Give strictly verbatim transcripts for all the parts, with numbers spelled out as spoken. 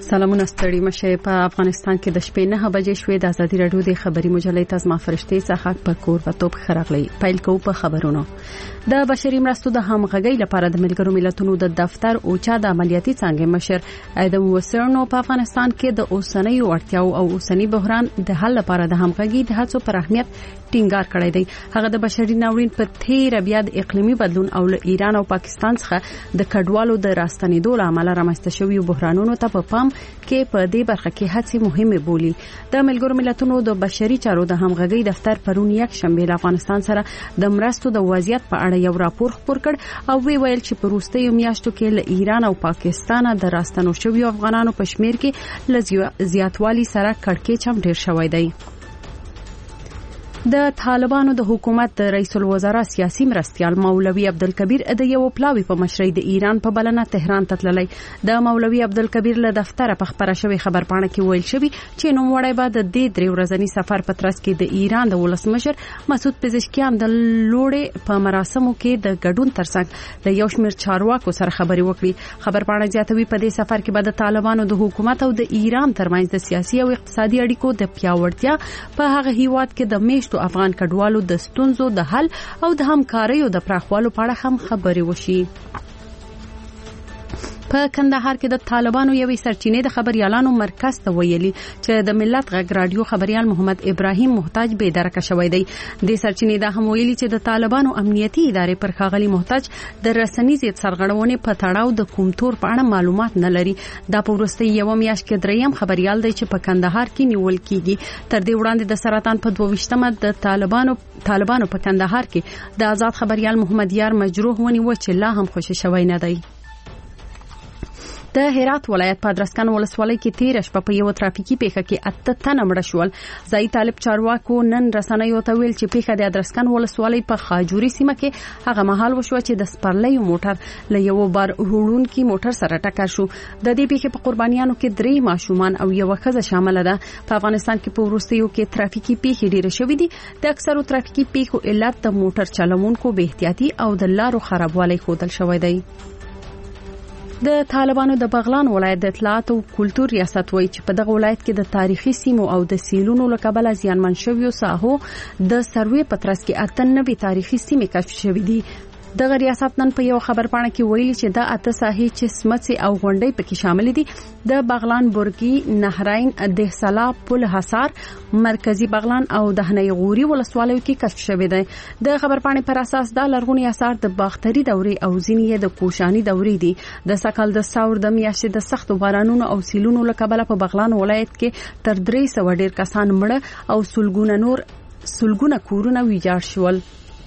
سلامونه ستړي مشه. په افغانستان کې د شپې نه بجې شوې د ازادي رادیو د خبري مجلې تاسو فرشتي څخه په کور په توپ خرغلي پیل کو په خبرونو. د بشري مرستو د همغږۍ لپاره د ملګرو ملتونو د دفتر او چا د عملیاتي څنګه مشر ادم وسرنو په افغانستان کې د اوسنۍ اړتیاو او اوسنۍ بحران د حل لپاره د همغږۍ د هڅو پر اهمیت ټینګار کړی دی. هغه د بشري ناورین په تیر بیا د اقلیمي بدلون او ایران او پاکستان څخه د کډوالو د راستنېدو لامل رامنځته شوی بحرانونو ته په پام کې په دې برخه کې هڅې مهمه بولي. د ملګرو ملتونو د بشري چارو د همغږۍ دفتر پرون یک شنبه له افغانستان سره د مرستو د وضعیت په اړه یو راپور خپور کړ او وی ویل چې په وروستیو میاشتو کې له ایران او پاکستان د راستنو شویو افغانانو په شمیر کې ل زیاتوالي سره کړکېچ هم ډیر شوی دی. د طالبانو د حکومت د رئیس الوزرا سیاسي مرستيال مولوي عبدالکبیر د یو پلاوی په مشرۍ د ایران په بلنه تهران ته تللی. د مولوي عبدالکبیر له دفتر په خبره شوی خبرپاڼه کې ویل شوی چې نو وړای بعد د دې درې ورځنی سفر په ترڅ کې د ایران د ولسمشر مسعود پزشکیان د لوړې په مراسمو کې د ګډون ترڅنګ د یو شمېر چارواکو سره خبري وکړي. خبرپاڼه زیاتوي په دې سفر کې بعد د طالبانو د حکومت او د ایران ترمنځ د سیاسي او اقتصادي اړیکو د پیاوړتیا په هغه هیواد کې د میشت افغان کډوالو د ستونزو د حل او د همکاریو د پراخوالو په اړه هم خبرې وشي. په کندهار کې د طالبانو یوې سرچینې د خبريالانو مرکز ته ویلي چې د ملت غږ رادیو خبريال محمد ابراهیم محتاج به درکه شوی دی. د سرچینې دا هم ویلي چې د طالبانو امنیتي ادارې پر خاغلی محتاج د رسنیزې سرغړونې په تړاو د کوم تور په اړه معلومات نه لري. دا په ورستي یو میاشت کې دریم خبريال دی چې په کندهار کې نیول کیږي. تر دې وړاندې د سرطان په دوه د طالبانو طالبانو په کندهار کې د آزاد خبريال محمد یار مجروح ونیو چې لا هم خوشی شوی نه دی. د هرات ولایت په ادرسکن ولسوالۍ کې تیر شپه په یو ترافیکي پیښه کې اته تنه مړه شول. ځای طالب چارواکو نن رسنیو ته ویل چې پیښه د ادرسکن ولسوالۍ په خاجوري سیمه کې هغه مهال وشو چې د سپرلۍ موټر له یو بار وړونکي موټر سره ټکر شو. د دې پیښې په قربانیانو کې درې ماشومان او یو ښځه شامل ده. په افغانستان کې په وروستیو کې ترافیکي پیښې ډېرې شوې دي. د اکثرو ترافیکي پیښو علت د موټر چلوونکو بې احتیاطي او د لارو خرابوالی ښودل شوی دی. د طالبانو د بغلان ولایت د اطلاعات او کلتور ریاست وایي چې په دغه ولایت کې د تاریخي سیمو او د سیلونو له کبله زیانمن شویو ساحو د سروې په ترڅ کې اته نوي تاریخي سیمې کشف شوې دي. دغه ریاست نن په یو خبرپاڼه کې ویلي چې د اته ساحې چې سمڅې او غونډۍ پکې شامل دي د بغلان برګي نهرین دهسلا پل حصار مرکزی بغلان او دهنه غوري ولسوالیو کې کشف شوی دی. د خبرپاڼې پر اساس د لرغونی اثار د باختري دورې او ځینې د کوشاني دورې دي. د سکل د ثور د میاشتې د سخت بارانونو او سیلونو له کبله په بغلان ولایت کې تر درې سوه ډیر کسان مړه او سلګونه نور سلګونه کورونه ویجاړ شول.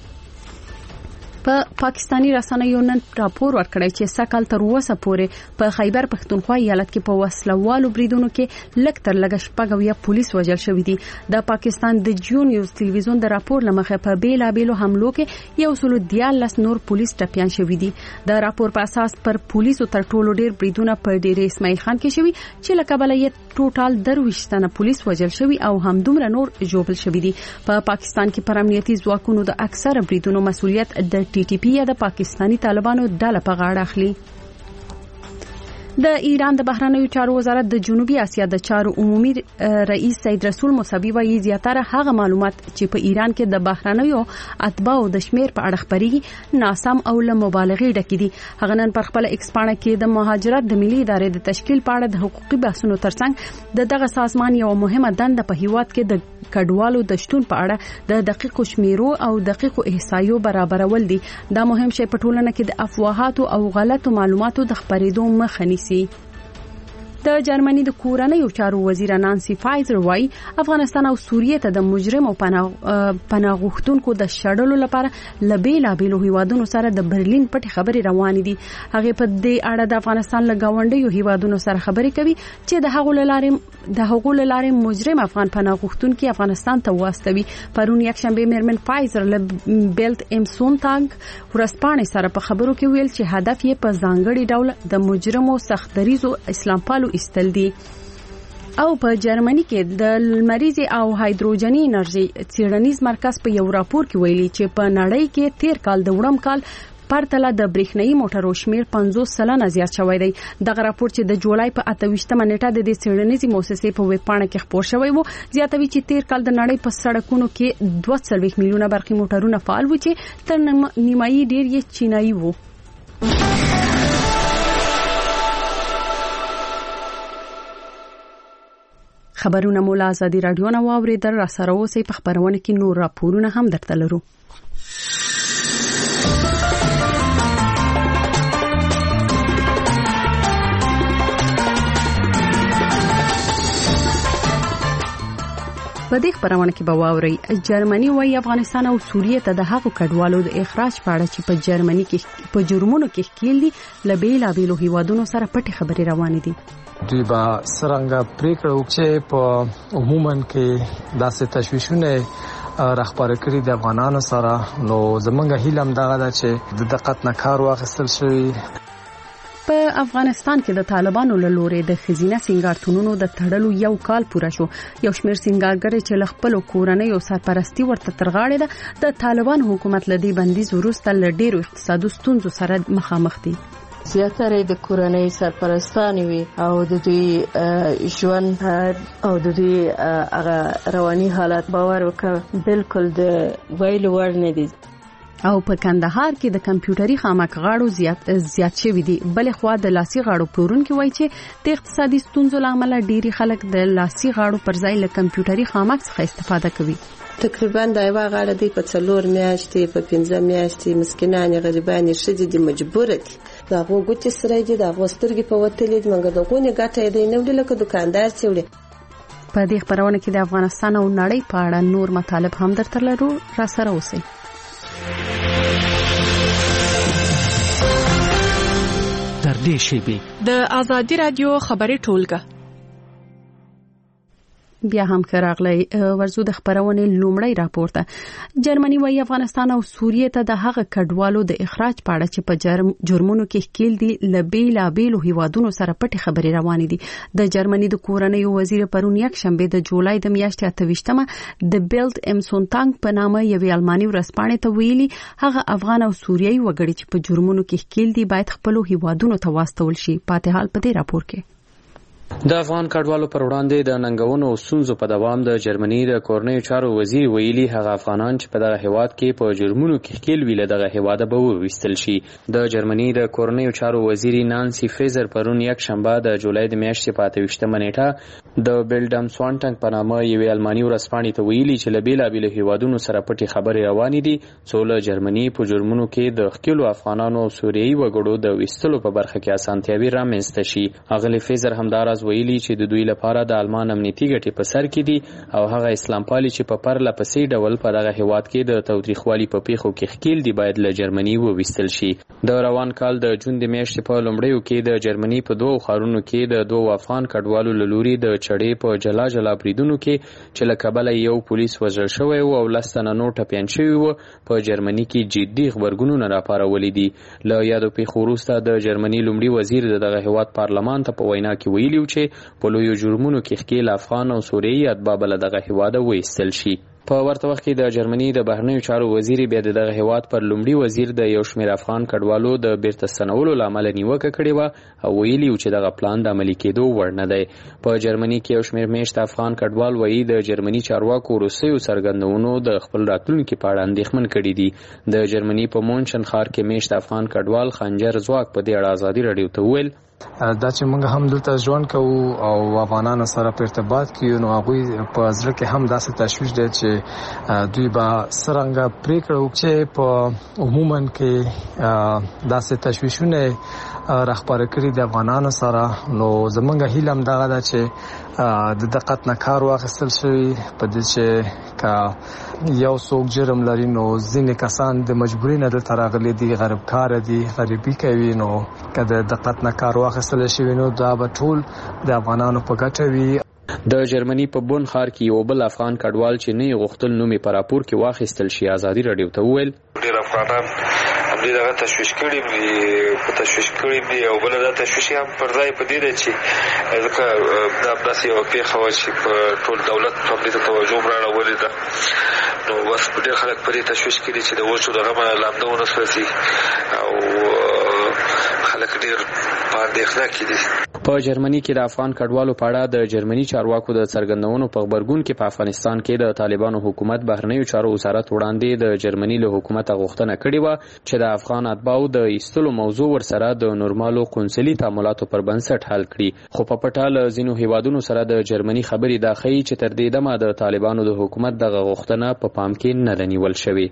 په پاکستانی رسنیو نن راپور ورکړی چې سکل تر اوسه پورې په خیبر پښتونخوا ایالت کې په وسلوالو بریدونو کې لږ تر لږه شپږ اویا پولیس وژل شوي دي. د پاکستان د جیو نیوز ټلویزیون د راپور لمخه په بیلابیلو حملو کې یو سل دیارلس نور پولیس ټپیان شوي دي. د راپور په اساس پر پولیسو تر ټولو ډیر بریدونه په ډیر اسماعیل خان کې شوي چې لکه بل یې ټوټال درویشت تنه پولیس وژل شوي او همدومره نور ژوبل شوي دي. په پاکستان کې پر امنیتي ځواکونو د اکثره بریدونو مسؤلیت د ټي ټي پی یا د پاکستانی طالبانو ډله په غاړه اخلي. د ایران د بهرنیو چارو وزارت د جنوبي اسیا د چارو عمومي رئیس سید رسول موسوی وایي زیاتره هغه معلومات چې په ایران کې د بهرنیو اتباعو د شمیر په اړه خبري ناسم او له مبالغې ډکې دي. هغه نن پر خپل ایکس پاڼه کې د مهاجرت د ملي ادارې د تشکیل په اړه د حقوقي بحثونو ترڅنګ د دغه سازمان یو مهمه دنده په هیواد کې د کډوالو د شتون په اړه د دقیق شمیرو او دقیق احصایو برابرول دي. دا مهم شی په ټولنه کې د افواهاتو او غلطو معلوماتو د خپرېدو مخه نیسي. د جرمني د کورنیو چارو وزیر نانسی فایزر وايي افغانستان او سوریه ته د مجرم او پناه غوښتونکو د شړلو لپاره لبیلا بیلو هیوادونو سره د برلین پټي خبري روان دي. هغه په دې اړه د افغانستان له گاونډیو هیوادونو سره خبري کوي چې د هغو لارې د هغو لارې مجرم افغان پناه غوښتونکي افغانستان ته واستوي. پرون یک شنبه میرمن فایزر له بیلت امسون تاګ ورسپانې سره په خبرو کې ویل چې هدف یې په ځانګړي ډول د مجرمو سختدریزو اسلام پالو استل دي. او په جرمني کې د لمریزي او هایدروجني انرژي څېړنیز مرکز په یو راپور کې ویلي چې په نړۍ کې تیر کال د وړم کال پرتله د برېښنايي موټرو شمیر پنځوس سلنه زیات شوی دی. دغه راپور چې د جولای په اته ویشتمه نیټه د دې څېړنیزې مؤسسې په ویب پاڼه کې خپور شوی و زیاتوي چې تیر کال د نړۍ په سړکونو کې دوه څلوېښت میلیونه برقي موټرونه فعال و چې تر نیمایي ډیر یې چینایي وو. خبرونه مو له ازادي راډیو نه واوریدل. را سره اوسئ په خبرونه کې نور راپورونه هم درته لرو. په دې خبرونه کې به واوري جرمني وايي افغانستان او سوریه ته د هغو کډوالو د اخراج په اړه چې په جرمني کې په جرمونو کې ښکیل دي لبیلا بیلو هیوادونو سره پټي خبري روانې دي. دوی با سرنګ پریکړه وکړي په عموما کې داسې تشویشونه راخبر کړی د افغانانو سره. نو زمونږ هیله هم دغه ده چې د دقت نه کار واخیستل شي. په افغانستان کې د طالبانو له لوري د خزینه سنگارتونونو د تړلو یو کال پوره شو. یو شمېر سنگارګر چې له خپل کورنۍ او سرپرستی ورته ترغاړي ده د طالبان حکومت لدی بندیز وروسته له ډیرو اقتصادي ستونزو سره مخامخ دي. زیاتره د کورنۍ سرپرستان وي او د دوی ژوند او د دوی هغه رواني حالت باور وکړه بالکل د ویلو وړ نه دي. او په کندهار کې د کمپیوټري خامک غاړو زیات زیات شوی دي. بلې خوا د لاسي غاړو پلورونکي وایي چې د اقتصادي ستونزو لامل ډيري خلک د لاسي غاړو پر ځای له کمپیوټري خامک څخه استفاده کوي. تقریبا دا یو غاړه دی په څلور میاشتې په پنځه میاشتې مسکینان غریبان شدي دي مجبور دي دا وګورئ سره دي دا وسترګي په وتلې دي مګر دغه نه ګټه دی نو لکه دکاندار چوي. په دې خبرونه کې د افغانستان او نړۍ په اړه نور مطالب هم درته لرو. را سره اوسئ. تر دې شی د ازادي رادیو خبري ټولګه بیا هم کراغلی ورزو د خبرونه لومړی راپورته. جرمني وايي افغانستان او سوریه ته د هغه کډوالو د اخراج په اړه چې په جرم جرمونو کې ښکیل دي لبیلا بیلو هیوادونو سره پټي خبري روانې دي. د جرمني د کورنۍ وزیر پرون یک شنبه د جولای د میاشتې اته ویشتمه د بیلد ام سونتانګ په نامه یو الماني ورځپاڼې ته ویلي هغه افغان او سوریایي وګړي چې په جرمونو کې ښکیل دي باید خپل هیوادونو ته واستول شي. پاتې حال په دې راپور کې د افغان کډوالو پر وړاندې د ننګونو او ستونزو په دوام د جرمني د کورنۍ چارو وزیر ویلي هغه افغانان چې په دغه هیواد کې په جرمونو کې ښکیل وي له دغه هیواده به وویستل شي. د جرمني د کورنۍ چارو وزیر نانسی فریزر پرون یک شنبه د جولای د میاشتې په اته ویشتمه نیټه د بیلډم سوانټنګ په نامه یوې الماني ورځپاڼې ته ویلي چې له بېلابېلو هیوادونو سره پټې خبرې روانې دي څو له جرمني په جرمونو کې د ښکیلو افغانانو او سوریایي وګړو د ویستلو په برخه کې اسانتیاوې رامنځته شي. اغلې فریزر همداراز ویلي چې د دوی لپاره د آلمان امنیتي ګټې په سر کې دي او هغه اسلام پالي چې په پرله پسې ډول په دغه هیواد کې د تاوتریخوالي په پیښو کې ښکیل دي باید له جرمني وویستل شي. د روان کال د جون د میاشتې په لومړیو کې د جرمني په دوو ښارونو کې د دوو افغان کډوالو له لوري د چړې په جلا جلا بریدونو کې چې له کبله یو پولیس وژل شوی و او لس تنه نور ټپیان شوي و په جرمني کې جدي غبرګونونه راپارولي دي. له یادو پیښو وروسته د جرمني لومړي وزیر د دغه هیواد پارلمان ته په وینا کې ویلي و چې په لویو جرمونو کې ښکیل افغان او سوریایي اتباع به له دغه هیواده وایستل شي. په ورته وخت کې د جرمني د بهرنیو چارو وزیر بیا د دغه هیواد پر لومړي وزیر د یو شمېر افغان کډوالو د بیرته ستنولو له امله نیوکه کړې وه او ویلي و چې دغه پلان د عملي کېدو وړ نه دی. په جرمني کې یو شمېر میشت افغان کډوال وایي د جرمني چارواکو وروستیو څرګندونو د خپل راتلونکي په اړه اندېښمن کړي دي. د جرمني په مونشن ښار کې میشت افغان کډوال خنجر ځواک په دې اړه ازادي راډیو ته وویل دا چې موږ هم دلته ژوند کوو او افغانانو سره په ارتباط کې نو هغه په ځل کې هم داسې تشویش دی چې دوی به سرنګ پریکړه وکړي په عموما کې داسې تشویشونه راخبر کړی د افغانانو سره. نو زمونږ هیله هم دغه ده چې د دقت نه کار واخیستل شي په دې چې کا یو څوک جرم لري نو ځینې کسان د مجبورۍ نه دلته راغلي دي غریب کار دي غریبي کوي نو که د دقت نه کار واخیستل شي نو دا به ټول د افغانانو په ګټه وي. د جرمني په بون ښار کې یو بل افغان کډوال چې نه غوښتل نومې په راپور کې واخیستل شي ازادي راډیو ته وویل ډېر افغانان حملې دغه تشویش کړي په تشویش کړي دي او بل دا تشویش هم پر ځای په دې دی چې ځکه دا داسې یوه پېښه وه چې په ټول دولت حملې ته توجه هم راړولې ده نو بس ډېر خلک په دې تشویش کړي چې د وچو دغه لامده ونه سوځي او خلک ډېر په اندېښنه کې دي. په جرمني کې د افغان کډوالو په اړه د جرمني چارواکو د څرګندونو په غبرګون کې په افغانستان کې د طالبانو حکومت بهرنیو چارو وزارت وړاندې د جرمني له حکومت غوښتنه کړې و چې د افغان اتباعو د ایستلو موضوع ورسره د نورمالو قونسلي تعاملاتو پر بنسټ حل کړي خو په پټه له ځینو هیوادونو سره د جرمني خبرې دا ښیي چې تر دې دمه د طالبانو د حکومت دغه غوښتنه په پام کې نه ده نیول شوې.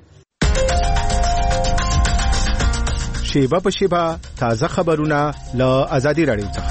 شیبه په شیبه تازه خبرونه له آزادي رادیو څخه.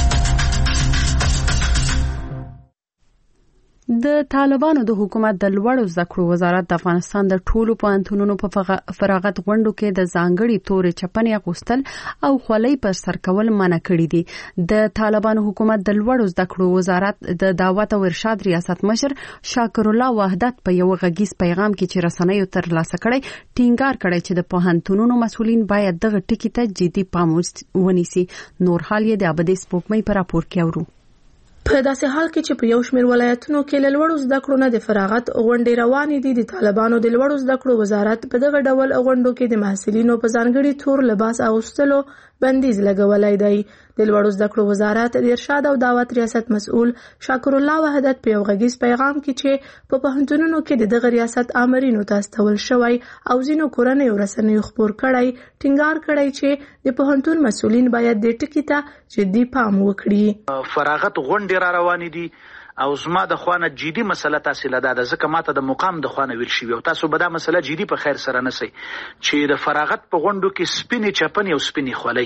د طالبانو د حکومت د لوړو زده کړو وزارت د افغانستان د ټولو پوهنتونونو په فراغت غونډو کې د ځانګړي تورې چپنې اغوستل او خولۍ پر سر کول منع کړي دي. د طالبانو حکومت د لوړو زده کړو وزارت د دعوت او ارشاد ریاست مشر شاکر الله وحدت په یو غږیز پیغام کې چې رسنیو ترلاسه کړی ټینګار کړی چې د پوهنتونونو مسؤلین باید دغه ټکي ته جدي پام ونیسي. نور حال یې د ابدي سپوږمۍ په راپور کې اورو. په داسې حال کې چې په یو شمېر ولایتونو کې له لوړو زده کړو نه د فراغت غونډې روانې دي، د طالبانو د لوړو زده کړو وزارت په دغه ډول غونډو کې د محصلینو په ځانګړي تور لباس اغوستلو بندیز لګولای دی. د لوړو زده کړو وزارت د ارشاد او دعوت ریاست مسؤل شاکر الله وحدت په یو غږیز پیغام کې چې په پوهنتونونو کې د دغه ریاست آمرینو ته استول شوی او ځینو کورنیو رسنیو خپور کړی ټینګار کړی چې د پوهنتون مسؤلین باید د ټکي ته جدي پام وکړي. فراغت غونډې را روانې دي او زما د خوانه جدي مسله تاسو له ده ځکه ماته د مقام د خوانه ویل شي او تاسو به دا مسله جدي په خیر سره نسی چې د فراغت په غونډو کې سپینې چپنې او سپینې خولۍ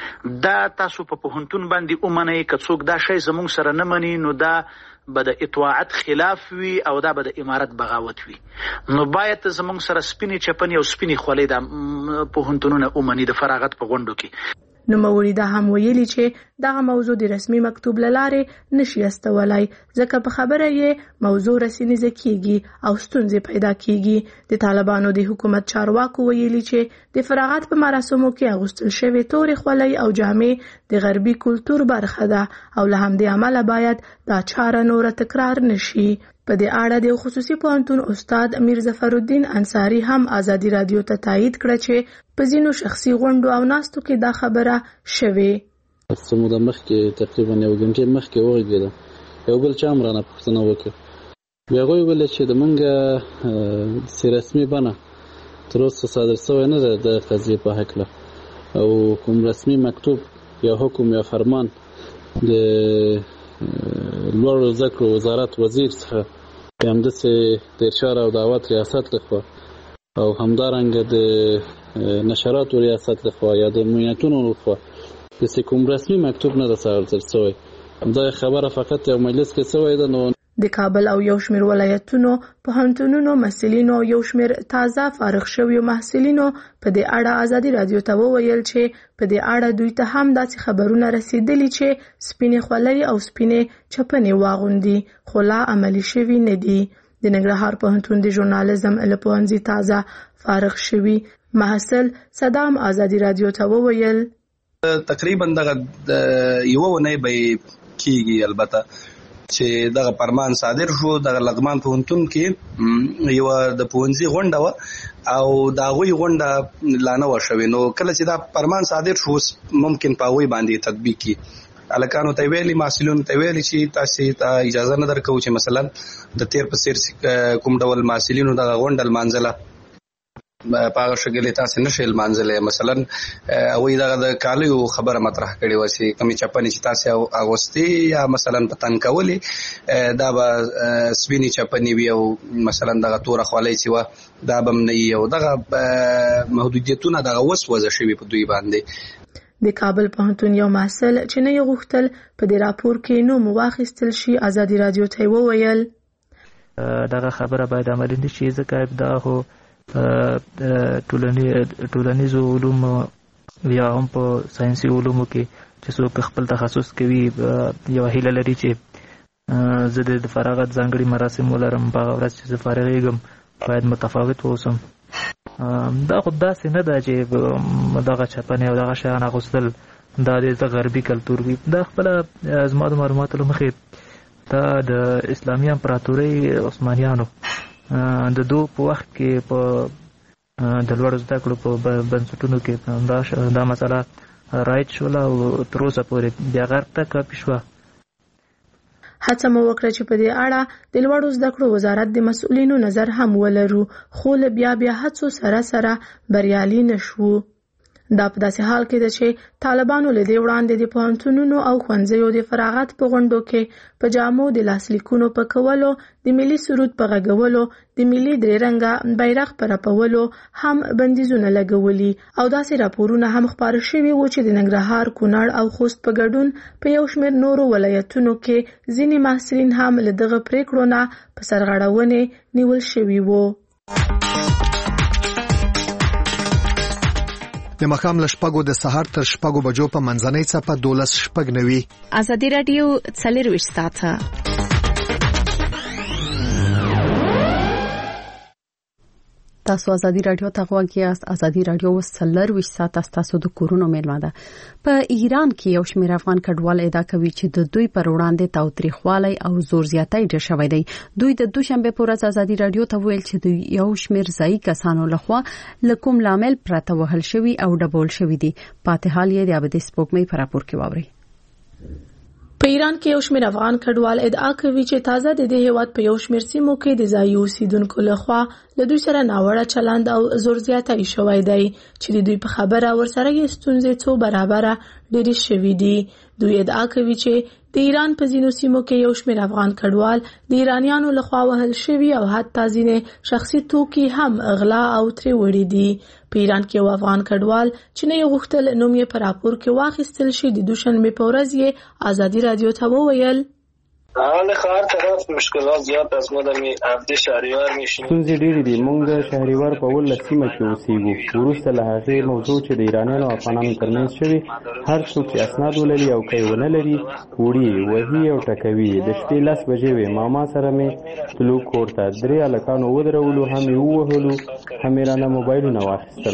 دا تاسو په پوهنتون باندې اومنئ که څوک دا شی زموږ سره نه مني نو دا به د اطاعت خلاف وي او دا به د امارت بغاوت وي. نو باید زموږ سره سپینې چپنې او سپینې خولۍ د پوهنتونونه اومني د فراغت په غونډو کې. نوموړي دا هم ویلي چې دغه موضوع د رسمي مکتوب له لارې نشي استولای ځکه په خبره یې موضوع رسینیزه کیږي او ستونزې پیدا کیږي. د طالبانو د حکومت چارواکو ویلي چې د فراغت په مراسمو کې اغوستل شوی تورې خولۍ او جامې د غربي کلتور برخه ده او له همدې امله باید دا چاره نور تکرار نشي. په دې اړه د خصوصي پوهنتون استاد امیر ظفرالدین انصاری هم آزادي رادیو ته تایید کړ چې په ځینو شخصي غونډو او ناستو کې دا خبره شوې. څه موده مخکې تقریبا یو غنټه مخکې وغږېده یو بل چا هم رانه پوښتنه وکړه بیا هغوی ویل چې د موږ سې رسمي بڼه تر اوسه صادر شوی نه ده د قضیې په هکله او کوم رسمي مکتوب یا حکم یا فرمان د لوړو زده کړو وزارت وزیر څخه همداسې د ارشاد او دعوت ریاست لخوا او همدارنګه د نشراتو ریاست لخوا یا د معینتونو لخوا داسې کوم رسمي مکتوب نه ده صادر شوی. دا خبره فقط یو مجلس کې شوی ده. نو د کابل او یو شمېر ولایتونو پوهنتونونو مسؤلینو او یو شمېر تازه فارغ شویو محصلینو په دې اړه آزادي رادیو ته وویل چې په دې اړه دوی ته هم داسې خبرونه رسیدلي چې سپینې خولۍ او سپینې چپنې واغوندي خو لا عملي شوي نه دي. د ننګرهار پوهنتون د ژورنالیزم له پوهنځي تازه فارغ شوي محصل صدام آزادي رادیو ته وویل تقریبا دغه یو ونه به کیږي البته چې دغه فرمان صادر شو. دغه لغمان پوهنتون کې یو د پوهنځي غونډه و او دا غوي غونډه لا نه و شوې نو کله چې دا فرمان صادر شو ممکن په وی باندې تطبیق کی الکانو ته ویلي محصلینو ته ویلي چې تاسو ته اجازه نه درکو چې مثلا د تیر په سیر کوم ډول محصلینو دغه غونډه منځله پاغه شګلې تاسو نشئ منځله مثلا وې دغه د کالیو خبره مطرح کړي و چې کمی چپنې چې تاسو اغوستي یا مثلا پتن کولې دا به سپینې چپنې وي او مثلا دغه تور خولۍ چې و دا به نه یو دغه محدودیتونه دغه وسوځه شوی په دوی باندې. د کابل پوهنتون یو محصل چې نه غوښتل په دې راپور کې نو مواخستل شي آزادي رادیو ته وویل دغه خبره باید عملي نشي ځکه دا هو ټولنیزو علوم یا هم په ساينسي علومو کې چې څوک خپل تخصص کوي یو هیله لري چې زه د فراغت ځانګړي مراسم ولرم په ورځ چې زه فارغېږم باید متفاوت اوسم دا خو داسې نه ده چې دغه چپنې او دغه شیان اغوستل دا د غربي کلتور وي. دا خپله زما د معلوماتو له مخې دا د اسلامي امپراتورۍ عثمانیانو د دو په وخت کې په د لوړو زده کړو په بنسټونو کې دا مسله رایج شوله او تر اوسه پورې بیا غرب ته کاپي شوه. هڅه مو وکړه چې په دې اړه د لوړو زده کړو وزارت د مسؤلینو نظر هم ولرو، خو له بیا بیا هڅو سره سره بریالي نشو. دا په داسې حال کې ده چې طالبانو له دې وړاندې د پوهنتونونو او ښوونځیو د فراغت په غونډو کې په جامو د لاسلیکونو په کولو، د ملي سرود په غږولو، د ملي درې رنګه بیرغ په رپولو هم بندیزونه لګولي. او داسې راپورونه هم خپاره شوي وو چې د ننګرهار، کونړ او خوست په ګډون په یو شمېر نورو ولایتونو کې ځینې محصلین هم له دغه پریکړو نه په سرغړونې نیول شوي وو. د ماښام له شپږو د سهار تر شپږو بجو په منځنۍ څپه دولس شپږ نوي. ازادي راډیو څلرویشت ساعته تاسو ازادي راډیو ته غوږ یاست. ازادي راډیو څلرویشت ساعته تاسو د کورونو میلمه ده. په ایران کې یو شمېر افغان کډوال ادعا کوي چې د دوی پر وړاندې تاوتریخوالی او زور زیاتی ډېر شوی دی. دوی د دوشنبه په ورځ ازادي راډیو ته ویل چې د یو شمېر ځایي کسانو لخوا له کوم لامل پرته وهل شوي او ډبول شوي دي. پاتې حال یې د ابدي سپوږمۍ په راپور کې واورئ. په ایران کې یو شمېر افغان کډوال ادعا کوي چې تازه د دې هیواد په یو شمېر سیمو کې د ځایي اوسیدونکو لخوا له دوی سره ناوړه چلند او زور زیاتی شوی دی چې د دوی په خبره ورسره یې ستونزې څو برابره ډېرې شوي دي. دوی ادعا کوي چې د ایران په ځینو سیمو کې یو شمېر افغان کډوال د ایرانیانو لخوا وهل شوي او حتی ځینې شخصي توکي هم غلا او ترې وړي دي. په ایران کې یو افغان کډوال چې نه یې غوښتل نوم یې په راپور کې واخیستل شي د دوشنبې په ورځ یې ازادي راډیو ته وویل حال خار طرف مشکلات زیات از ما در عبد شهریور میشینیم. ستونزې ډېرې دي. موږ د شهریور په ولس سیمه کې اوسېږو. وروسته له هغې موضوع چې د ایرانیانو او افغانانو ترمنځ شوې، هر څوک چې اسناد ولري او که یې ونه لري وړي، وهي او ټکوي. د شپې لس بجې وې، ماما سره مې تلو کور ته. درې هلکانو ودرولو، هم یې ووهلو، هم یې رانه موبایلونه واخیستل.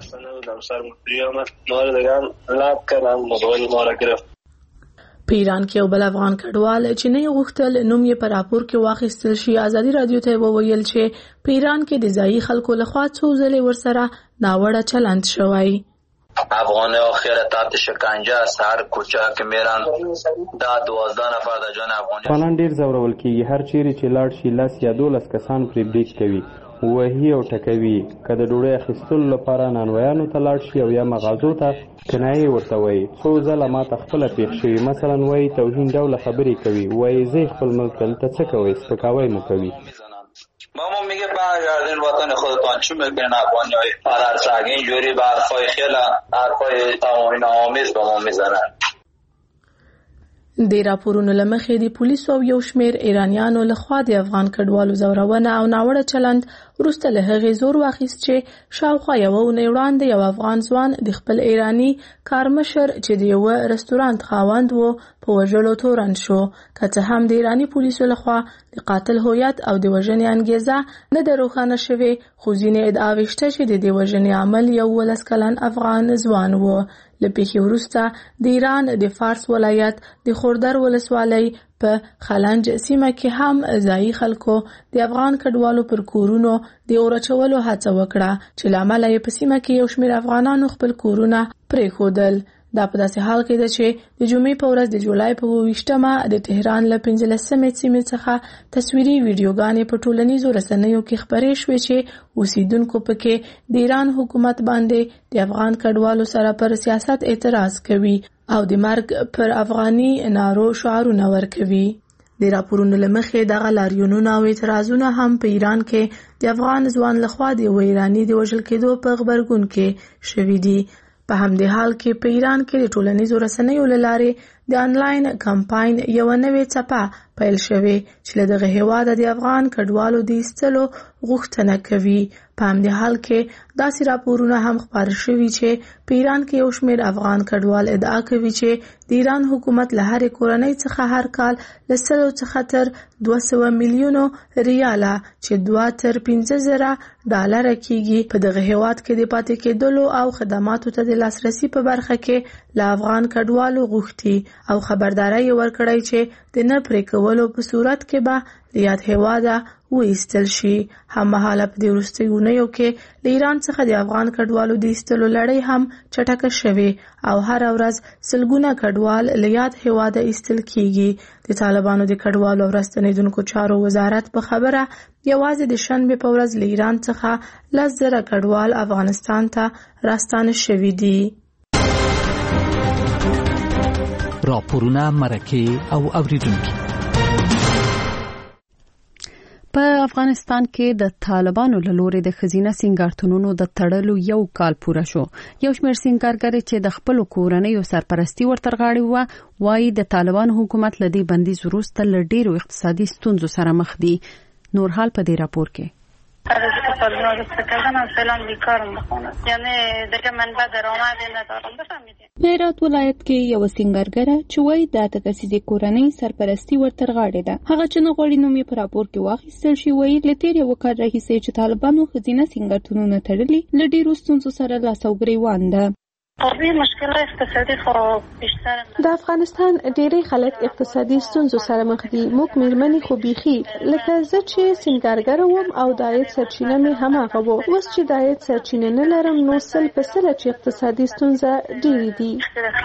په ایران کې یو بل افغان کډوال چې نه یې غوښتل نوم یې په راپور کې واخیستل شي ازادي راډیو ته وویل چې په ایران کې د ځایي خلکو لخوا څو ځلې ورسره ناوړه چلند شوی. افغان آخر تحت شکنجه است. هر کوچه که میرن دا دوازده نفر د جان افغانی افغانان ډیر زورول کیږي. هر چیرې چې لاړ شي لس یا دولس کسان پرې بریک کوي، وهي او ټکوي. که د ډوډۍ اخیستلو لپاره نانوایانو ته لاړ شي او یا مغازو ته، کنایې ورته وایي. څو ځله ما ته خپله پېښ شوي. مثلا وایي توهین ډوله خبرې کوي. وایي زه خپل ملک دلته څه کوئ، سپکاوی مو کوي. ماما میگه برگردین وطن خودتان، چی میگن افغانیای فرارسگ اینجوری به حرفای خیلی حرفای توهین‌آمیز به ما میزنن. د راپورونو له مخې د پولیسو او یو شمېر ایرانیانو لخوا د افغان کډوالو زورونه او ناوړه چلند وروسته له هغې زور واخیست چې شاوخوا یوه اونۍ وړاندې یو افغان ځوان د خپل ایراني کارمشر چې د یوه رستورانت خاوند و په وژلو تورن شو. که څه هم د ایراني پولیسو لخوا د قاتل هویت او د وژنې انګیزه نه ده روښانه شوې، خو ځینې ادعاوې شته چې د دې وژنې عامل یو ولس کلن افغان ځوان و. له پیښې وروسته د ایران د فارس ولایت د خوردر ولسوالۍ په خلنج سیمه کې هم ځایي خلکو د افغان کډوالو پر کورونو د اور اچولو هڅه وکړه چې له امله یې په سیمه کې یو شمېر افغانانو خپل کورونه پرېښودل. دا په داسې حال کې ده چې د جمعې په ورځ د جولای په اووه ویشتمه د تهران له پنځلسمې سیمې څخه تصویري ویډیوګانې په ټولنیزو رسنیو کې خپرې شوې چې اوسیدونکو پکې د ایران حکومت باندې د افغان کډوالو سره پر سیاست اعتراض کوي او د مرګ پر افغاني نارو شعارونه ورکوي. د راپورونو له مخې دغه لاریونونه او اعتراضونه هم په ایران کې د افغان ځوان لخوا د یوه ایراني د وژل کېدو په غبرګون کې شوي دي. په همدې حال کې په ایران کې د ټولنیزو رسنیو له لارې د انلاین کمپاین یو نوې څپه پیل شوې چې له دغه هیواده د افغان کډوالو د ایستلو غوښتنه کوي. په همدې حال کې داسې راپورونه هم خپاره شوي چې په ایران کې یو شمېر افغان کډوال ادعا کوي چې د ایران حکومت له هرې کورنۍ څخه هر کال له سلو څخه تر دوه سوه میلیونو ریاله چې دوه تر پنځه زره ډالره کېږي په دغه هیواد کې د پاتې کېدلو او خدماتو ته د لاسرسي په برخه کې له افغان کډوالو غوښتي او خبرداری یې ورکړی چې د نه پرې کولو په صورت کې به له یاد هیواده وایستل شي. هممهاله په دې وروستیو اونیو کې له ایران څخه د افغان کډوالو د ایستلو لړۍ هم چټکه شوې او هره ورځ سلګونه کډوال له یاد هیواده ایستل کېږي. د طالبانو د کډوالو او راستنېدونکو چارو وزارت په خبره یوازې د شنبې په ورځ له ایران څخه لس زره کډوال افغانستان ته راستانه شوي دي. راپورونه، مرکې او اوریدونکي. په افغانستان کې د طالبانو له لوري د خزینه سینګارتونونو د تړلو یو کال پوره شو. یو شمېر سینګارګر چې د خپل کورنۍ او سرپرستی ورتر غاړي و وايي د طالبانو حکومت له دې بندیز وروسته له ډیرو اقتصادي ستونزو سره مخ دي. نور حال په دې راپور کې په هرات ولایت کې یو سینګارګره چې وایي د اته کسیزې کورنۍ سرپرستی ورتر غاړې ده. هغه چې نه غواړي نوم یې په راپور کې واخیستل شي وایي له تېر یوه کال راهیسې چې طالبانو ښځینه سینګارتونونه تړلي له ډېرو ستونزو سره لاس او ګریوان ده. د افغانستان ډېری خلک اقتصادي ستونزو سره مخ دي. موږ میرمنې خو بیخي لکه زه چې سینګارګره وم او د عاید سرچینه مې هماغه وه. اوس چې د عاید سرچینه نه لرم نو سل په سله چې اقتصادي ستونزه ډېرې دي.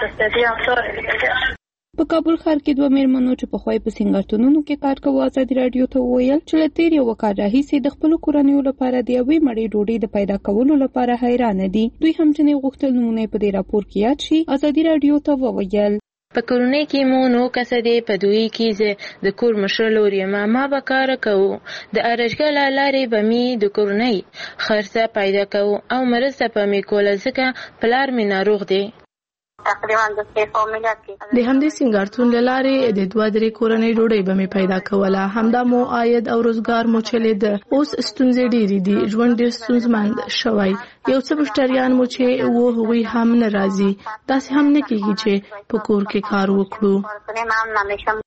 په کابل ښار کې دوه میرمنو چې پخوا په سینګارتونونو کې کار کوي ازادي راډیو ته وویل چې له تېر یوه کال راهیسې د خپلو کورنیو لپاره د یوې مړۍ ډوډۍ د پیدا کولو لپاره حیرانه دي. دوی هم چې نه غوښتل نومونه په دې راپور کې یاد شي ازادي راډیو ته وویل. په کورنۍ کې مو نو کسه دی په دوی کې زه د کور مشر لور یم. ما به کار کوو د ارشګه له لارې به مې د کورنۍ خرڅه پیدا کوو او مرسته به مې کوله ځکه پلار مې ناروغ دی. د همدې سینګارتون له لارې د دوه درې کورنۍ ډوډۍ به مې پیدا کوله. همدا مو عاید او روزګار مو چلېده. اوس ستونزې ډېرې دي. ژوند ډېر ستونزمند شوی. یو څه مشتریان مو چې و هغوی هم نه راځي. داسې هم نه کېږي چې په کور کې کار وکړو.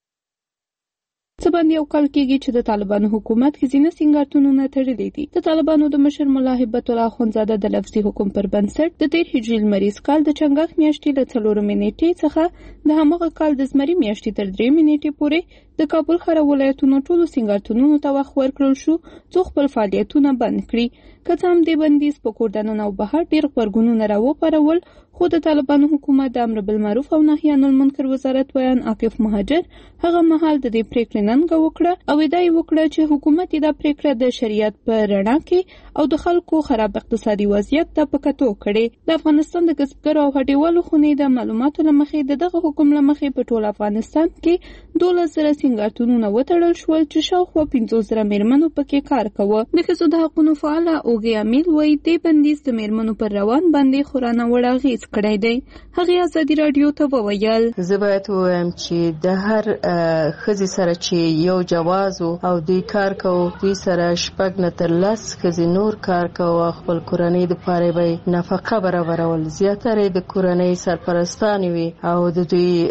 څه باندې یو کال کېږي چې د طالبانو حکومت ښځینه سینګارتونونه تړلي دي. د طالبانو د مشر ملا هیبت الله اخندزاده د لفظي حکم پر بنسټ د تېر هجري لمریز کال د چنګاښ میاشتې له څلورمې نیټې څخه د هماغه کال د زمري میاشتې تر درېیمې نیټې پورې د کابل ښار ولایتونو ټولو سینګارتونونو ته وخت ورکړل شو څو خپل فعالیتونه بند کړي. که څه هم دې بندیز په کور دننه او بهر ډېر غبرګونونه راوپارول، خو د طالبانو حکومت د امر بالمعروف او نهي عن المنکر وزارت ویان عاکف مهاجر هغه مهال د دې پریکړې ننګه وکړه او ادعا یې وکړه چې حکومت دا پریکړه د شریعت په رڼا کې او د خلکو خراب اقتصادي وضعیت ته په کتو کړي. د افغانستان د کسبګرو او هډیوالو خونې د معلوماتو له مخې د دغه حکم له مخې په ټول افغانستان کې دولس زره سینګارتونونه وتړل شول چې شاوخوا پنځوس زره میرمنو پکې کار کوه. د ښځو د حقونو فعاله اوږې امیل وایي دې بندیز د میرمنو پر روان باندې خورا ناوړه اغېز کړی دی. هغې ازادي راډیو ته وویل زه باید ووایم چې د هر ښځې سره چې یو جواز او دوی کار کوو دوی سره شپږ نه تر لس ښځې نور کار کوو خپل کورنۍ دپاره به نفقه برابرول. زیاتره د کورنۍ سرپرستانې وي او د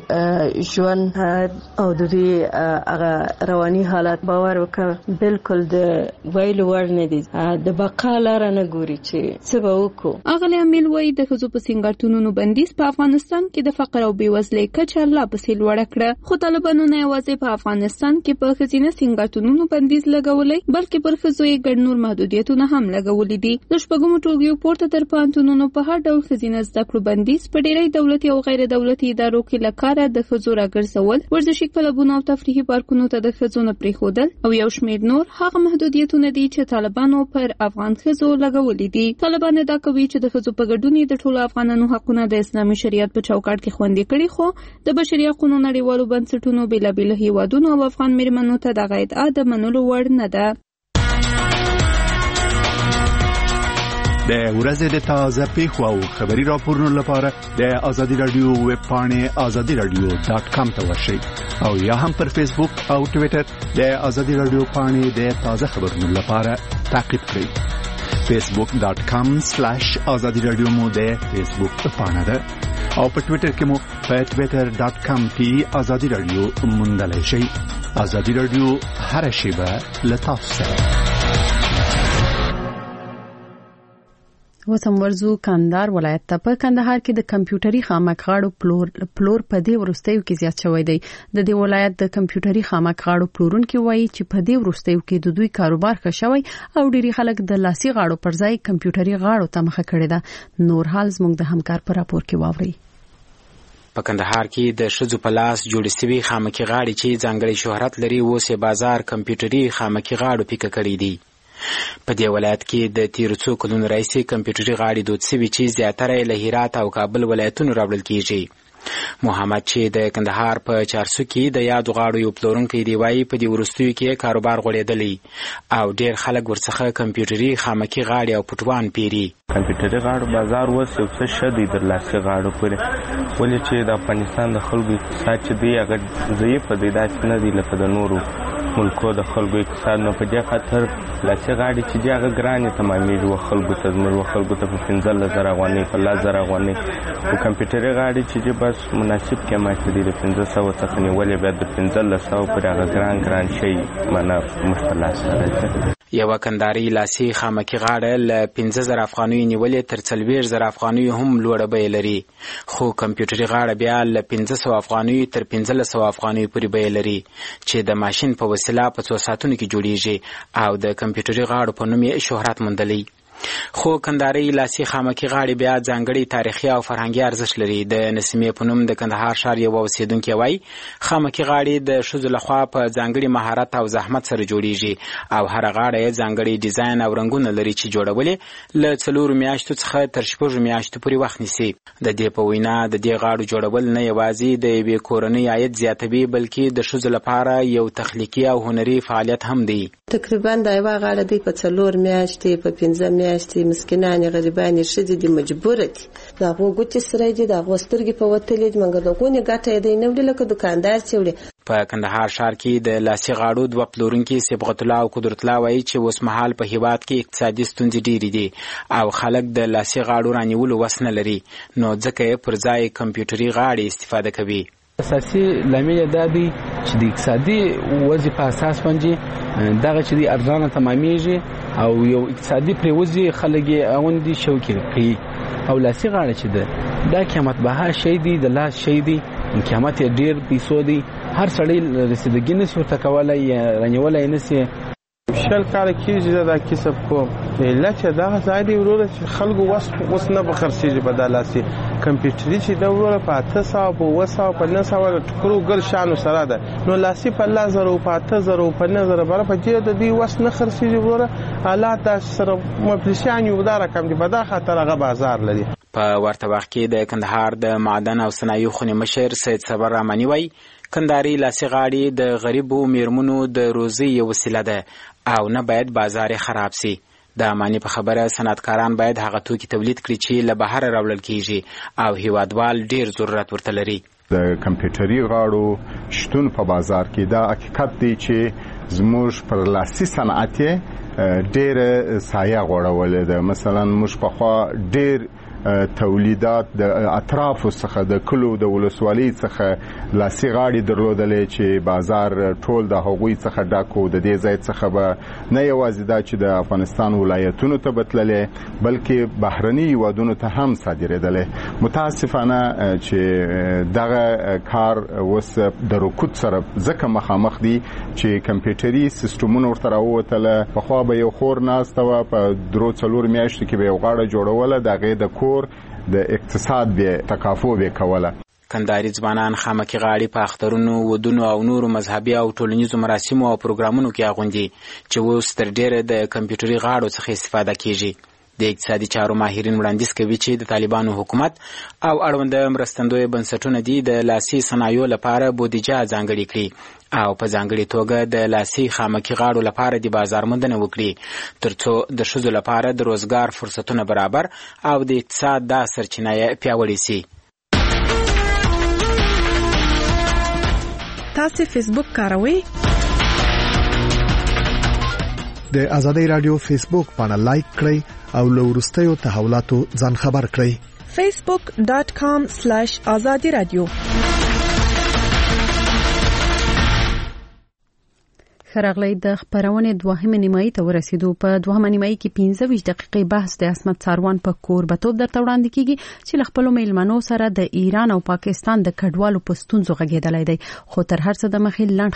دوی ژوند او د دوی هغه رواني حالت باور وکړه بالکل د ویلو وړ نه دي. د بقا لاره نه ګوري چې څه به وکړو. اغلې امیل وایي د ښځو په سینګارتونونو بندیز په افغانستان کې د فقر او بېوزلۍ کچه لا پسې لوړه کړه. خو طالبانو نه یوازې په افغانستان کې په ښځینه سینګارتونونو بندیز لګولی بلکې پر ښځو یې ګڼ نور محدودیتونه هم لګولي دي. د شپږمو ټولګیو پورته تر پوهنتونونو په هر ډول ښځینه زده کړو بندیز په ډېری دولتي او غیر دولتي ادارو کې له کاره د ښځو راګرځول، ورزشي کلبونو او تفریحي پارکونو ته د ښځو نه پرېښودل او یو شمېر نور هغه محدودیتونه دي چې طالبانو پر افغان ښځو لګولي دي. طالبان ادعا کوي چې د ښځو په ګډون د ټولو افغانانو حقونه د اسلامي شریعت په چوکاټ کې خوندي کړي، خو د بشري حقوقو نړیوالو بنسټونو بېلابېلو هیوادونو او افغان میرمنو ته دغه ادعا د منلو وړ نه ده. د ورځې د تازه پیښو او خبري راپورونو لپاره د آزادي رادیو ویب پاڼې آزادي رادیو ډاټ کام ته ورشئ او یا هم پر فیسبوک او ټوئیټر د آزادي رادیو پاڼې د تازه خبرونو لپاره تعقیب کړئ. فیسبوک ډاټ کام سلاش آزادي رادیو مو د فیسبوک پاڼه ده او په ټوئیټر کې مو په ټوئیټر ډاټ کام کې آزادي رادیو موندلای شئ. آزادي رادیو هر شیبه له تاسو سره. وسم ورزو کندهار ولایت ته په کندهار کې د کمپیوټري خامکغاړو پلور پلور په دې ورستیو کې زیات شوی دی. د دې ولایت د کمپیوټري خامکغاړو پلورونکو وایي چې په دې ورستیو کې د دوی کاروبار ښه شوی او ډېری خلک د لاسي غاړو پر ځای کمپیوټري غاړو ته مخه کړې ده. نور حال زموږ د همکار پر راپور کې واوري. په کندهار کې د شذو په لاس جوړې سوي خامکي غاړي چې ځانګړي شهرت لري اوس یې بازار کمپیوټري خامکي غاړو پیکه کړی دی. په دې ولایت کې د تیر څو کلونو راهیسې کمپیوټري غاړي دود سوي چې زیاتره له هرات او کابل ولایتونو راوړل کیږي. محمد چې د کندهار په چارسو کې د یادو غاړو یو پلورونکی دی وایي په دې وروستیو کې کاروبار غوړېدلی او ډېر خلک ورڅخه کمپیوټري خامکي غاړي او پټوان پیري. کمپیوټري غاړو بازار اوس یو څه ښه دی د لاسي غاړو پورې، ولې چې د افغانستان د خلکو اقتصاد چې دی هغه ضعیف دی، داسې نه دی لکه د نورو ملکو د خلکو اقتصاد. نو په دې خاطر لاسي غاړي چې دی هغه ګرانې تمامېږي و خلکو ته، زموږ خلکو ته په پنځلس زره افغانۍ په لس زره افغانۍ. خو کمپیوټري غاړي چې دی بس مناسب قیمت دی د پنځه سوه څخه نیولې بیا د پنځلس سوه پورې هغه ګران ګران شی معنا موږ په لاس راځي. یوه کندهاري لاسي خامکي غاړه له پنځه زره افغانیو نیولې تر څلوېښت زره افغانیو هم لوړه بیه لري، خو کمپیوټري غاړه بیا له پنځه سوه افغانیو تر پنځلس سوه افغانیو پورې بیه لري چې د ماشین په وسیله په څو ساعتونو کې جوړیږي او د کمپیوټري غاړو په نوم یې شهرت موندلی. خو کندهاري لاسي خامکي غاړي بیا ځانګړي تاریخي او فرهنګي ارزښت لري. د نسیمې په نوم د کندهار ښار یو اوسیدونکی وایي خامکي غاړي د ښځو لخوا په ځانګړي مهارت او زحمت سره جوړیږي او هر غاړه یې ځانګړي ډیزاین او رنګونه لري چې جوړولې له څلورو میاشتو څخه تر شپږو میاشتو پورې وخت نیسي. د دې په وینا د دې غاړو جوړول نه یوازې د یوې کورنۍ عاید زیاتوي بلکې د ښځو لپاره یو تخلیقي او هنري فعالیت هم دی. تقریبا دا یوه غاړه دی په څلور میاشتې په پنځه میاشتې مسکینانې غریبانې ښځې دي مجبوره دي، د هغو ګوتې سره دي، د هغو سترګې په وتلې دي، مګر د هغو نه ګټه یې دی نه وړي لکه دوکاندار چې وړي. په کندهار ښار کې د لاسي غاړو دوه پلورونکي صبغت الله او قدرت الله وایي چې اوس مهال په هیواد کې اقتصادي ستونزې ډېرې دي او خلک د لاسي غاړو رانیولو وس نه لري، نو ځکه یې پر ځای کمپیوټري غاړې استفاده کوي. اساسي لامل دا دی چې د اقتصادي وضع په اساس باندې دغه چې دی ارزانه تمامېږي او یو اقتصادي پریوزي خلک یې اغوندي شوکي کوي او لاسي غاړه چې ده دا قیمت بها شی دی، د لاس شی دی، قیمت یې ډېر پیسو دی، هر سړی رسیدګي نسي ورته کولی یا رانیولی نسي. شل کاله کېږي دا کسب کوم، علت یې دغه ځای دی وروره چې خلکو وس اوس نه به خرڅېږي په دا لاسي کمپیوټري چې ده وروره په اته سوه په اووه سوه په نهه سوه د ټکرو ګر شانو سره ده، نو لاسي په لس زره په اته زره په نهه زره بره په دې د دوی وس نه خرڅېږي وروره. حالات داسې سره مفلسیان یو دا رقم دي، په دا خاطر هغه بازار لري. په ورته وخت کې د کندهار د معدن او صنایعو خونې مشر سید صبر رحماني وایي کندهاري لاسي غاړي د غریبو میرمنو د روزي یو وسیله ده او نه باید بازار خراب سي. د امانی په خبره صنعتکاران باید هغه توکي تولید کړي چې له بهر راوړل کیږي او هیوادوال ډیر ضرورت ورته لري. د کمپیوټري غاړو شتون په بازار کې دا حقیقت دی چې زموږ پر لاسي صنعت ډیر سایه غوړولې ده. مثلا موږ په خوا ډیر تولیدات د اطراف څخه د کلو د ولسوالۍ څخه لاسي غاړي درلودلې چې بازار ټول د هغوی څخه ډاکو. د دې ځای څخه به نه یوازې دا چې د افغانستان ولایتونو ته بتللې بلکې بهرني هیوادونو ته هم صادرېدلې. متاسفانه چې دغه کار اوس د رکود سره ځکه مخامخ دي چې کمپیوټري سیستمونه ورته راووتله. پخوا به یو خور ناسته وه په درو څلور میاشتو کې به یو غاړه جوړوله، د هغې د کور د اقتصاد به تکافو به کوله. کندهاري ځوانان خامکي غاړي په اخترونو، ودونو او نورو مذهبي او ټولنیزو مراسمو او پروګرامونو کې اغوندي چې اوس تر ډیره د کمپیوټري غاړو څخه استفاده کیږي. د اقتصادي چارو ماهرین وړاندیز کوي چې د طالبانو حکومت او اړوند مرستندوی بنسټونه دي د لاسي صنایعو لپاره بودیجه ځانګړې کړي او په ځانګړي توګه د لاسي خامکي غاړو لپاره د بازار موندنه وکړي ترڅو د ښځو لپاره د روزګار فرصتونه برابر او د اقتصاد دا سرچینه پیاوړې شي. تاسو فیسبوک کاروئ؟ د آزادۍ رادیو فیسبوک باندې لایک کړئ او له وروستیو تحولاتو ځان خبر کړئ. facebook dot com slash azadi radio. خراغلی د خبرونه دوهمه نیمایي ته ورسېدو. په دوهمه نیمایي کې پنځه ویشت دقیقې بحث د اسمت ساروان په کوربتوب درته وړاندې کیږي چې له خپل میلمنو سره د ایران او پاکستان د کډوالو په ستونزو غږېدلای دی. خو تر هر څه د مخې لاند